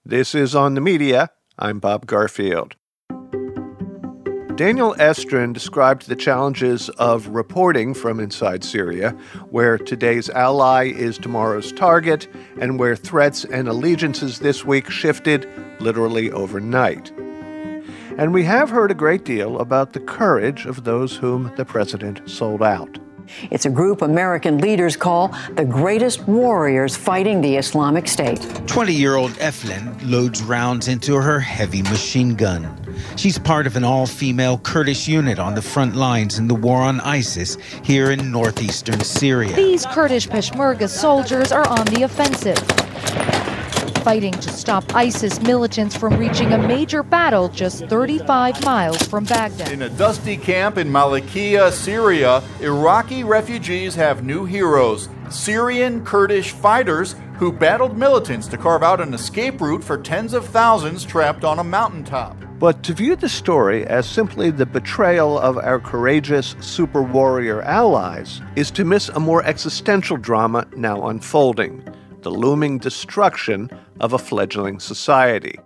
This is On the Media. I'm Bob Garfield. Daniel Estrin described the challenges of reporting from inside Syria, where today's ally is tomorrow's target, and where threats and allegiances this week shifted literally overnight. And we have heard a great deal about the courage of those whom the president sold out. It's a group American leaders call the greatest warriors fighting the Islamic State. 20-year-old Eflin loads rounds into her heavy machine gun. She's part of an all-female Kurdish unit on the front lines in the war on ISIS here in northeastern Syria. These Kurdish Peshmerga soldiers are on the offensive, fighting to stop ISIS militants from reaching a major battle just 35 miles from Baghdad. In a dusty camp in Malakiya, Syria, Iraqi refugees have new heroes, Syrian Kurdish fighters who battled militants to carve out an escape route for tens of thousands trapped on a mountaintop. But to view the story as simply the betrayal of our courageous super warrior allies is to miss a more existential drama now unfolding: the looming destruction of a fledgling society.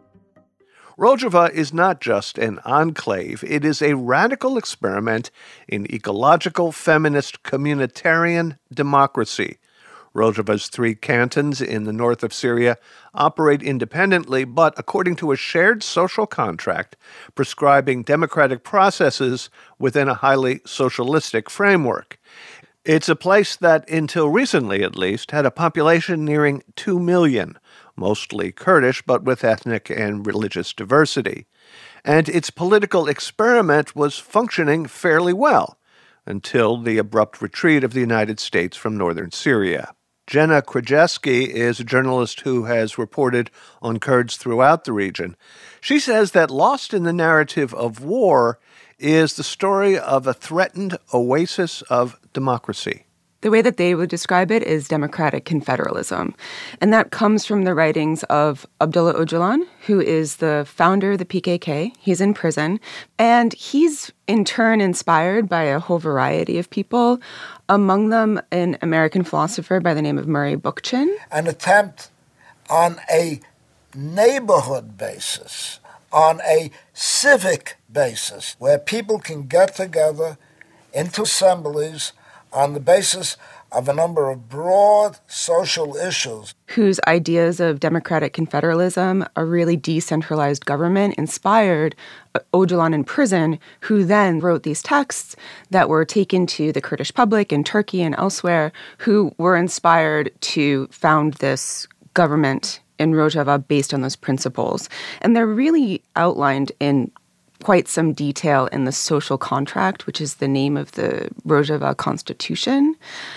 Rojava is not just an enclave, it is a radical experiment in ecological, feminist, communitarian democracy. Rojava's 3 cantons in the north of Syria operate independently, but according to a shared social contract prescribing democratic processes within a highly socialistic framework. It's a place that, until recently at least, had a population nearing 2 million, mostly Kurdish, but with ethnic and religious diversity. And its political experiment was functioning fairly well, until the abrupt retreat of the United States from northern Syria. Jenna Krajewski is a journalist who has reported on Kurds throughout the region. She says that lost in the narrative of war is the story of a threatened oasis of democracy. The way that they would describe it is democratic confederalism. And that comes from the writings of Abdullah Öcalan, who is the founder of the PKK. He's in prison. And he's, in turn, inspired by a whole variety of people, among them an American philosopher by the name of Murray Bookchin. An attempt on a neighborhood basis, on a civic basis, where people can get together into assemblies on the basis of a number of broad social issues. Whose ideas of democratic confederalism, a really decentralized government, inspired Öcalan in prison, who then wrote these texts that were taken to the Kurdish public in Turkey and elsewhere, who were inspired to found this government in Rojava based on those principles. And they're really outlined in quite some detail in the social contract, which is the name of the Rojava constitution,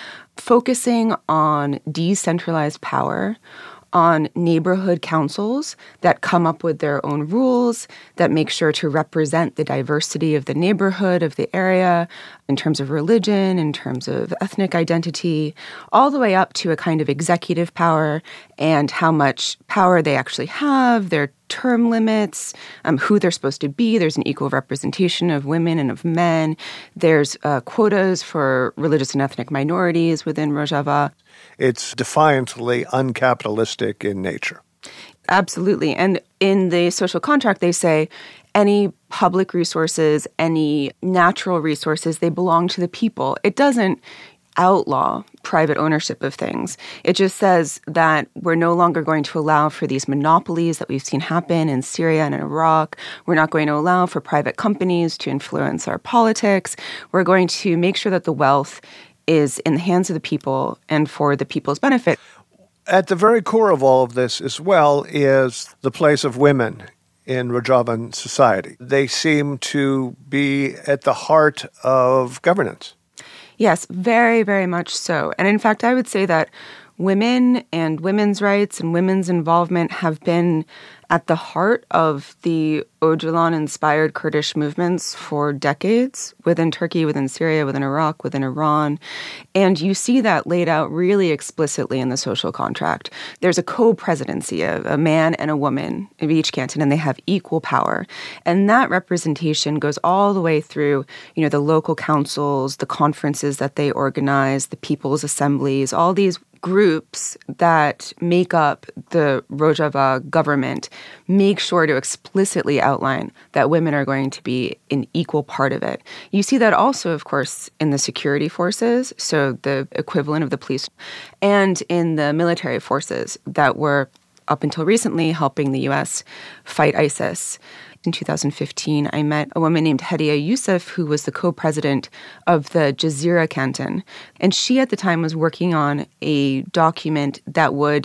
focusing on decentralized power, on neighborhood councils that come up with their own rules, that make sure to represent the diversity of the neighborhood, of the area, in terms of religion, in terms of ethnic identity, all the way up to a kind of executive power and how much power they actually have, their term limits, who they're supposed to be. There's an equal representation of women and of men. There's quotas for religious and ethnic minorities within Rojava. It's defiantly uncapitalistic in nature. Absolutely. And in the social contract, they say any public resources, any natural resources, they belong to the people. It doesn't outlaw private ownership of things. It just says that we're no longer going to allow for these monopolies that we've seen happen in Syria and in Iraq. We're not going to allow for private companies to influence our politics. We're going to make sure that the wealth is in the hands of the people and for the people's benefit. At the very core of all of this as well is the place of women in Rojavan society. They seem to be at the heart of governance. Yes, very, very much so. And in fact, I would say that women and women's rights and women's involvement have been at the heart of the Öcalan-inspired Kurdish movements for decades within Turkey, within Syria, within Iraq, within Iran. And you see that laid out really explicitly in the social contract. There's a co-presidency of a man and a woman of each canton, and they have equal power. And that representation goes all the way through, the local councils, the conferences that they organize, the people's assemblies, all these groups that make up the Rojava government make sure to explicitly outline that women are going to be an equal part of it. You see that also, of course, in the security forces, so the equivalent of the police, and in the military forces that were, up until recently, helping the U.S. fight ISIS. In 2015, I met a woman named Hediya Youssef, who was the co-president of the Jazeera Canton. And she, at the time, was working on a document that would,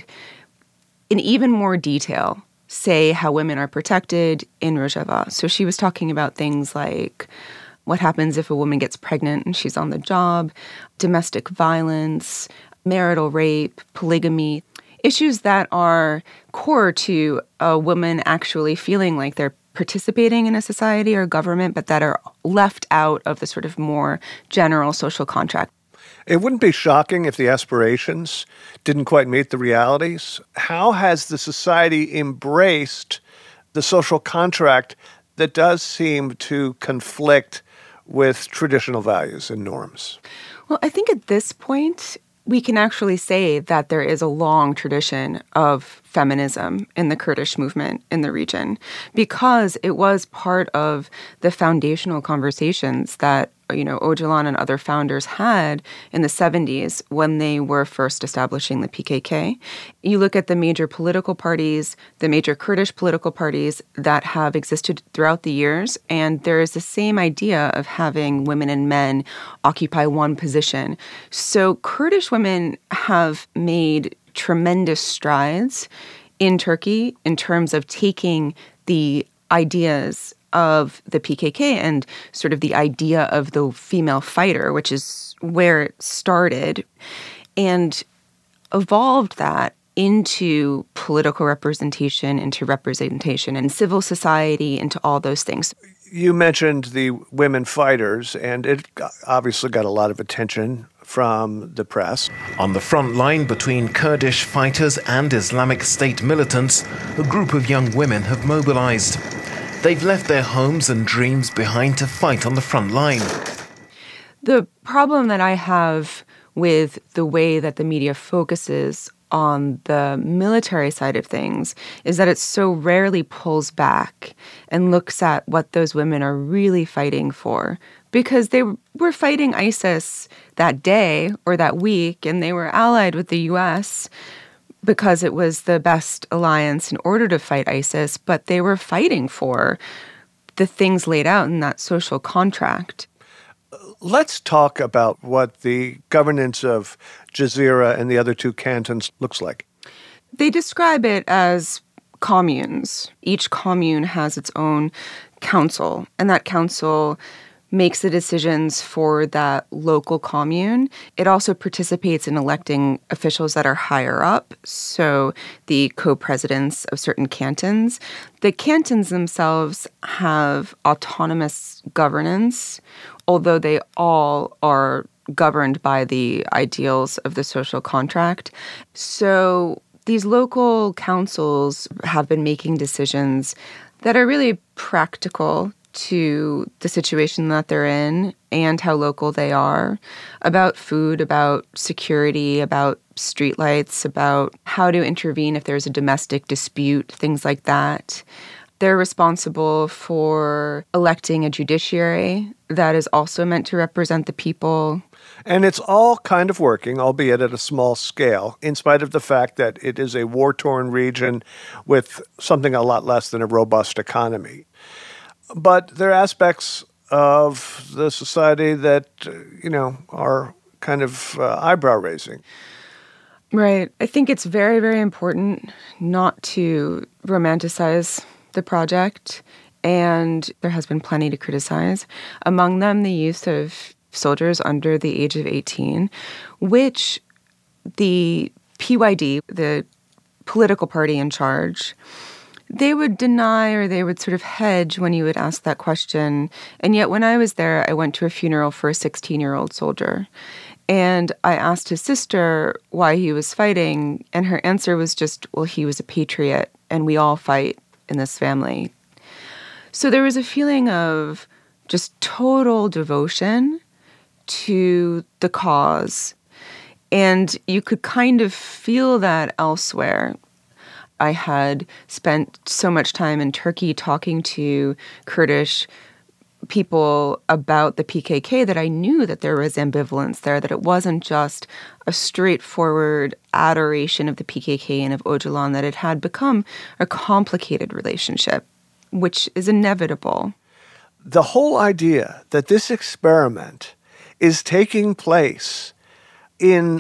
in even more detail, say how women are protected in Rojava. So she was talking about things like what happens if a woman gets pregnant and she's on the job, domestic violence, marital rape, polygamy, issues that are core to a woman actually feeling like they're participating in a society or government, but that are left out of the sort of more general social contract. It wouldn't be shocking if the aspirations didn't quite meet the realities. How has the society embraced the social contract that does seem to conflict with traditional values and norms? Well, I think at this point, we can actually say that there is a long tradition of feminism in the Kurdish movement in the region because it was part of the foundational conversations that, Öcalan and other founders had in the 70s when they were first establishing the PKK. You look at the major political parties, the major Kurdish political parties that have existed throughout the years, and there is the same idea of having women and men occupy one position. So Kurdish women have made tremendous strides in Turkey in terms of taking the ideas of the PKK and sort of the idea of the female fighter, which is where it started, and evolved that into political representation, into representation in civil society, into all those things. You mentioned the women fighters, and it obviously got a lot of attention from the press. On the front line between Kurdish fighters and Islamic State militants, a group of young women have mobilized. They've left their homes and dreams behind to fight on the front line. The problem that I have with the way that the media focuses on the military side of things is that it so rarely pulls back and looks at what those women are really fighting for. Because they were fighting ISIS that day or that week, and they were allied with the U.S. because it was the best alliance in order to fight ISIS, but they were fighting for the things laid out in that social contract. Let's talk about what the governance of Jazeera and the other two cantons looks like. They describe it as communes. Each commune has its own council, and that council makes the decisions for that local commune. It also participates in electing officials that are higher up, so the co-presidents of certain cantons. The cantons themselves have autonomous governance, although they all are governed by the ideals of the social contract. So these local councils have been making decisions that are really practical to the situation that they're in and how local they are, about food, about security, about streetlights, about how to intervene if there's a domestic dispute, things like that. They're responsible for electing a judiciary that is also meant to represent the people. And it's all kind of working, albeit at a small scale, in spite of the fact that it is a war-torn region with something a lot less than a robust economy. But there are aspects of the society that, are kind of eyebrow-raising. Right. I think it's very, very important not to romanticize the project, and there has been plenty to criticize. Among them, the use of soldiers under the age of 18, which the PYD, the political party in charge, they would deny or they would sort of hedge when you would ask that question. And yet when I was there, I went to a funeral for a 16-year-old soldier. And I asked his sister why he was fighting, and her answer was just, well, he was a patriot, and we all fight in this family. So there was a feeling of just total devotion to the cause. And you could kind of feel that elsewhere. I had spent so much time in Turkey talking to Kurdish people about the PKK that I knew that there was ambivalence there, that it wasn't just a straightforward adoration of the PKK and of Öcalan, that it had become a complicated relationship, which is inevitable. The whole idea that this experiment is taking place in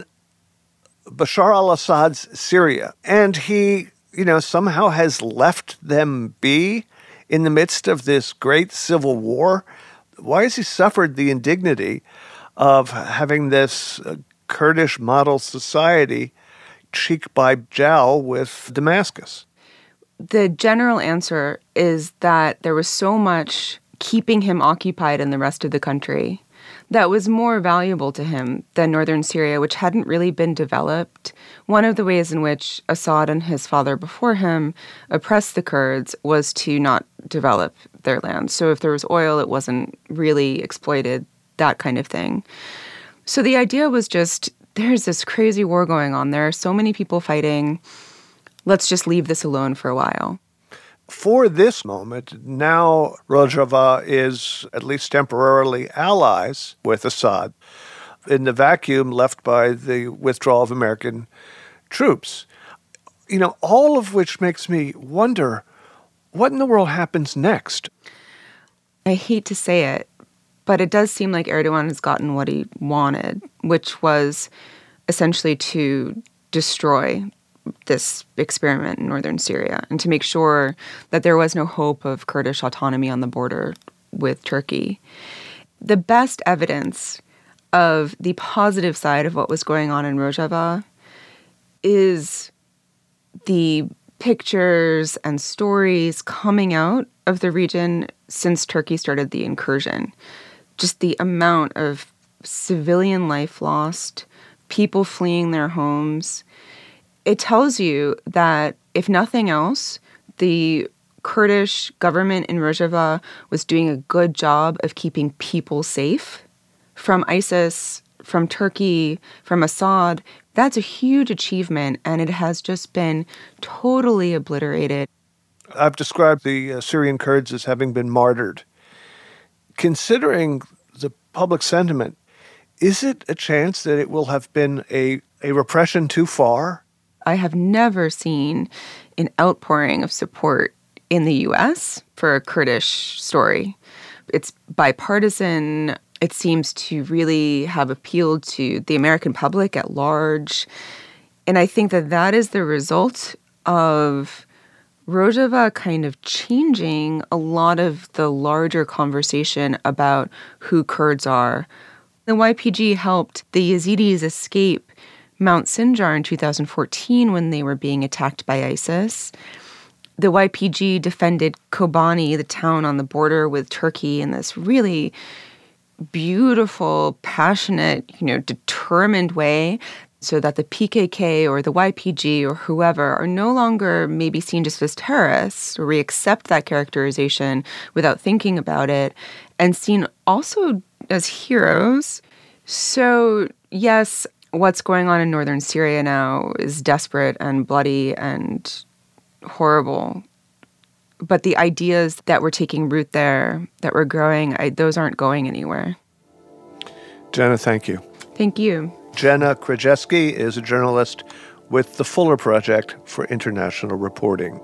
Bashar al-Assad's Syria, and he, somehow has left them be in the midst of this great civil war. Why has he suffered the indignity of having this Kurdish model society cheek by jowl with Damascus? The general answer is that there was so much keeping him occupied in the rest of the country that was more valuable to him than northern Syria, which hadn't really been developed. One of the ways in which Assad and his father before him oppressed the Kurds was to not develop their land. So if there was oil, it wasn't really exploited, that kind of thing. So the idea was just, there's this crazy war going on. There are so many people fighting. Let's just leave this alone for a while. For this moment, now Rojava is, at least temporarily, allies with Assad in the vacuum left by the withdrawal of American troops. All of which makes me wonder, what in the world happens next? I hate to say it, but it does seem like Erdogan has gotten what he wanted, which was essentially to destroy this experiment in northern Syria and to make sure that there was no hope of Kurdish autonomy on the border with Turkey. The best evidence of the positive side of what was going on in Rojava is the pictures and stories coming out of the region since Turkey started the incursion. Just the amount of civilian life lost, people fleeing their homes. It tells you that, if nothing else, the Kurdish government in Rojava was doing a good job of keeping people safe from ISIS, from Turkey, from Assad. That's a huge achievement, and it has just been totally obliterated. I've described the Syrian Kurds as having been martyred. Considering the public sentiment, is it a chance that it will have been a repression too far? I have never seen an outpouring of support in the U.S. for a Kurdish story. It's bipartisan. It seems to really have appealed to the American public at large. And I think that is the result of Rojava kind of changing a lot of the larger conversation about who Kurds are. The YPG helped the Yazidis escape Mount Sinjar in 2014 when they were being attacked by ISIS. The YPG defended Kobani, the town on the border with Turkey, in this really beautiful, passionate, determined way, so that the PKK or the YPG or whoever are no longer maybe seen just as terrorists, or we accept that characterization without thinking about it, and seen also as heroes. So, yes, what's going on in northern Syria now is desperate and bloody and horrible. But the ideas that were taking root there, that were growing, those aren't going anywhere. Jenna, thank you. Thank you. Jenna Krajewski is a journalist with the Fuller Project for International Reporting.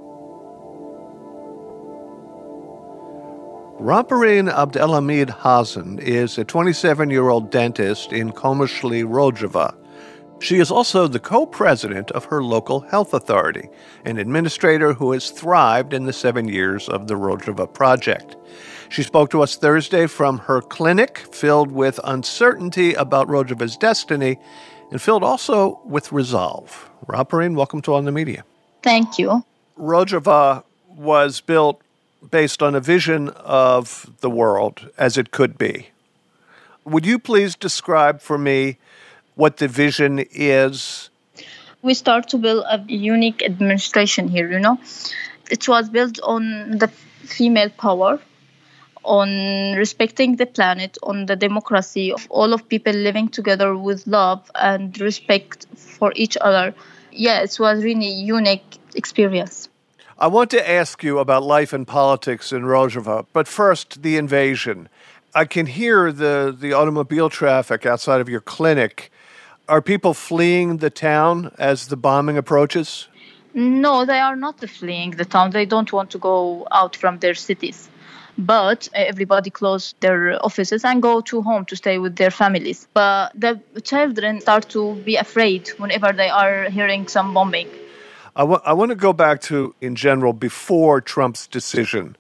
Raparin Abdelhamid Hasan is a 27-year-old dentist in Komishli, Rojava. She is also the co-president of her local health authority, an administrator who has thrived in the 7 years of the Rojava project. She spoke to us Thursday from her clinic, filled with uncertainty about Rojava's destiny, and filled also with resolve. Raparin, welcome to On the Media. Thank you. Rojava was built based on a vision of the world as it could be. Would you please describe for me what the vision is? We start to build a unique administration here, It was built on the female power, on respecting the planet, on the democracy of all of people living together with love and respect for each other. Yeah, it was really unique experience. I want to ask you about life and politics in Rojava, but first, the invasion. I can hear the automobile traffic outside of your clinic. Are people fleeing the town as the bombing approaches? No, they are not fleeing the town. They don't want to go out from their cities. But everybody closed their offices and go to home to stay with their families. But the children start to be afraid whenever they are hearing some bombing. I want to go back to, in general, before Trump's decision.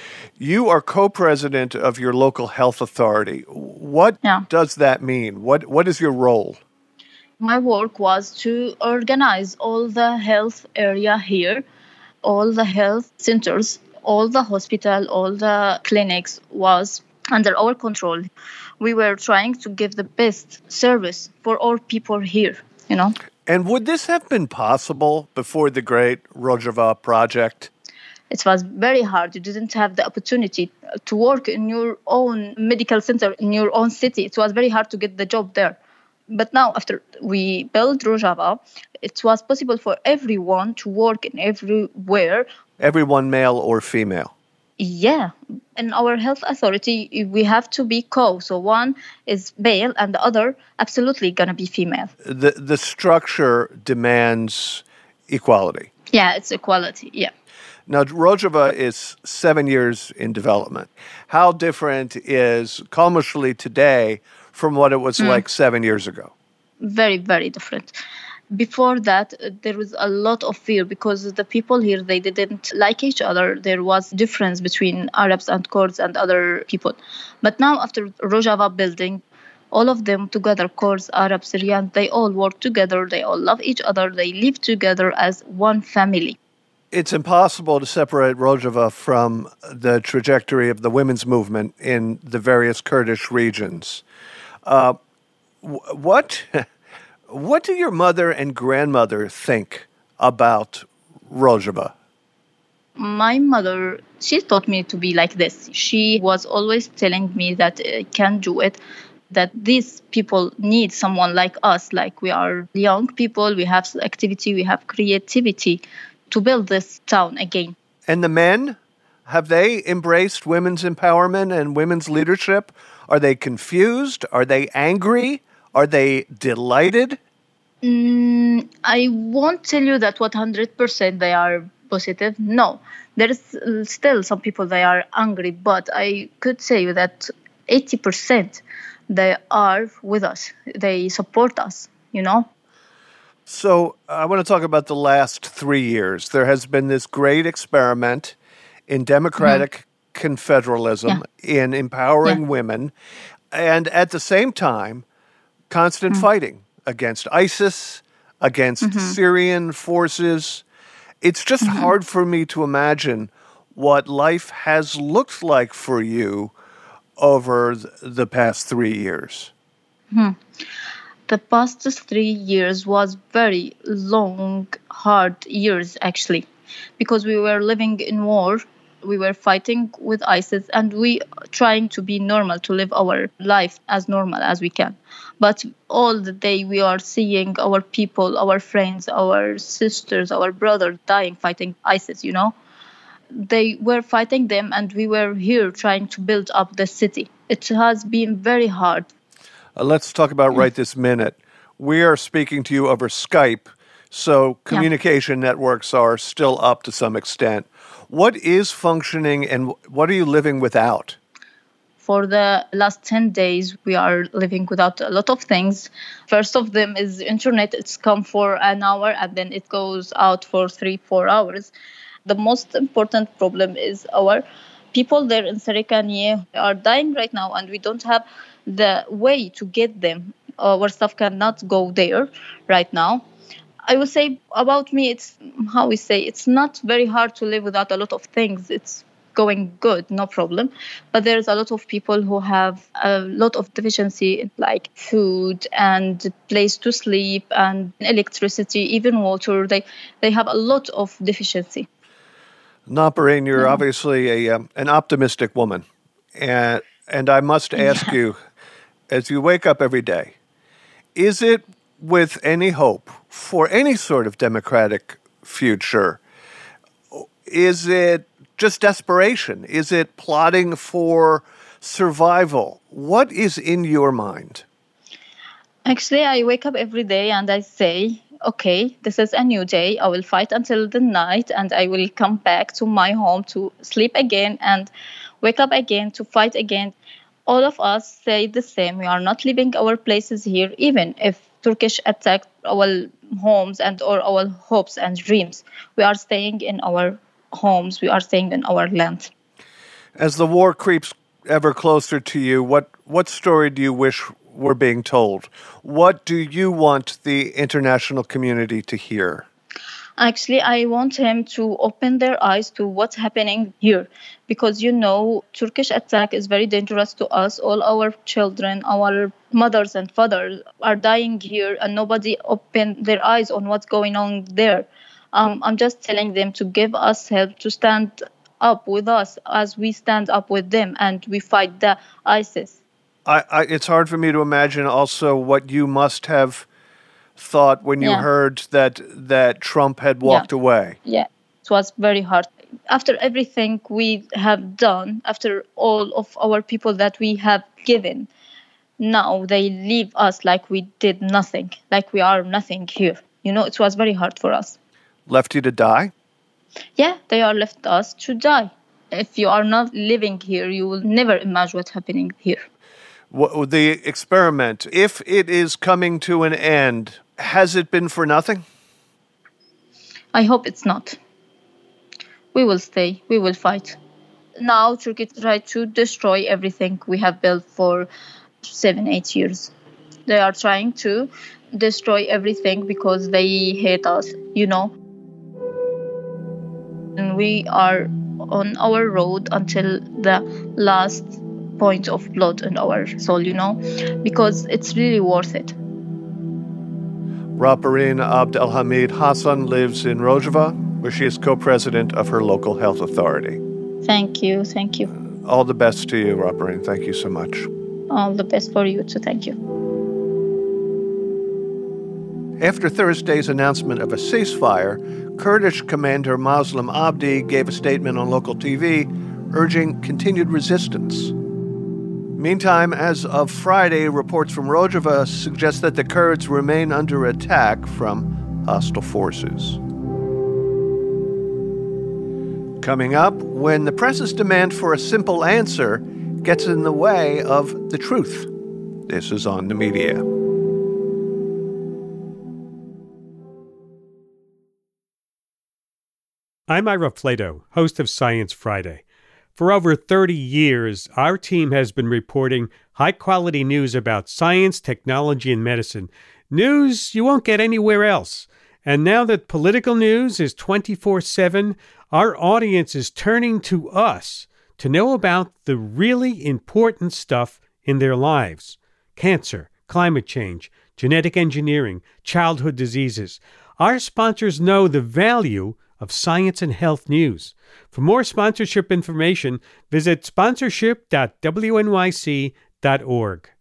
You are co-president of your local health authority. What does that mean? What is your role? My work was to organize all the health area here, all the health centers, all the hospital, all the clinics was under our control. We were trying to give the best service for all people here, you know. And would this have been possible before the Great Rojava Project? It was very hard. You didn't have the opportunity to work in your own medical center, in your own city. It was very hard to get the job there. But now, after we built Rojava, it was possible for everyone to work in everywhere. Everyone, male or female? Yeah. In our health authority, we have to be so one is male and the other absolutely going to be female. The structure demands equality. Yeah, it's equality, yeah. Now, Rojava is 7 years in development. How different is Qalmushli today from what it was like 7 years ago? Very, very different. Before that, there was a lot of fear because the people here, they didn't like each other. There was difference between Arabs and Kurds and other people. But now, after Rojava building, all of them together, Kurds, Arabs, Syrians, they all work together. They all love each other. They live together as one family. It's impossible to separate Rojava from the trajectory of the women's movement in the various Kurdish regions. What do your mother and grandmother think about Rojava? My mother, she taught me to be like this. She was always telling me that I can do it, that these people need someone like us, like we are young people, we have activity, we have creativity to build this town again. And the men, have they embraced women's empowerment and women's leadership? Are they confused? Are they angry? Are they delighted? I won't tell you that 100% they are positive. No, there is still some people they are angry, but I could say that 80% they are with us. They support us, you know. So I want to talk about the last 3 years. There has been this great experiment in democratic confederalism, in empowering women, and at the same time, constant fighting against ISIS, against Syrian forces. It's just hard for me to imagine what life has looked like for you over the past 3 years. The past 3 years was very long, hard years, actually, because we were living in war. We were fighting with ISIS and we trying to be normal, to live our life as normal as we can. But all the day we are seeing our people, our friends, our sisters, our brothers dying fighting ISIS, you know. They were fighting them and we were here trying to build up the city. It has been very hard. Let's talk about right this minute. We are speaking to you over Skype, so communication networks are still up to some extent. What is functioning and what are you living without? For the last 10 days, we are living without a lot of things. First of them is internet. It's come for an hour and then it goes out for 3-4 hours. The most important problem is our people there in Sarikaniye are dying right now and we don't have the way to get them. Our stuff cannot go there right now. I would say about me, it's not very hard to live without a lot of things. It's going good, no problem. But there's a lot of people who have a lot of deficiency, like food and place to sleep and electricity, even water. They have a lot of deficiency. Naparine, you're obviously an optimistic woman. And I must ask you, as you wake up every day, is it with any hope for any sort of democratic future? Is it just desperation? Is it plotting for survival? What is in your mind? Actually, I wake up every day and I say, okay, this is a new day. I will fight until the night and I will come back to my home to sleep again and wake up again to fight again. All of us say the same. We are not leaving our places here, even if Turkish attacked our homes and or our hopes and dreams. We are staying in our homes. We are staying in our land. As the war creeps ever closer to you, what story do you wish were being told? What do you want the international community to hear? Actually, I want him to open their eyes to what's happening here. Because, Turkish attack is very dangerous to us. All our children, our mothers and fathers are dying here and nobody opened their eyes on what's going on there. I'm just telling them to give us help, to stand up with us as we stand up with them and we fight the ISIS. It's hard for me to imagine also what you must have thought when you heard that Trump had walked away. Yeah, it was very hard. After everything we have done, after all of our people that we have given, now they leave us like we did nothing, like we are nothing here. It was very hard for us. Left you to die? Yeah, they are left us to die. If you are not living here, you will never imagine what's happening here. The experiment, if it is coming to an end, has it been for nothing? I hope it's not. We will stay. We will fight. Now Turkey tried to destroy everything we have built for 7-8 years. They are trying to destroy everything because they hate us, And we are on our road until the last point of blood in our soul, because it's really worth it. Raparin Abdelhamid Hassan lives in Rojava, where she is co-president of her local health authority. Thank you. All the best to you, Raparin. Thank you so much. All the best for you too. Thank you. After Thursday's announcement of a ceasefire, Kurdish commander Muslim Abdi gave a statement on local TV urging continued resistance. Meantime, as of Friday, reports from Rojava suggest that the Kurds remain under attack from hostile forces. Coming up, when the press's demand for a simple answer gets in the way of the truth. This is On the Media. I'm Ira Flato, host of Science Friday. For over 30 years, our team has been reporting high-quality news about science, technology, and medicine. News you won't get anywhere else. And now that political news is 24/7, our audience is turning to us to know about the really important stuff in their lives. Cancer, climate change, genetic engineering, childhood diseases. Our sponsors know the value of science and health news. For more sponsorship information, visit sponsorship.wnyc.org.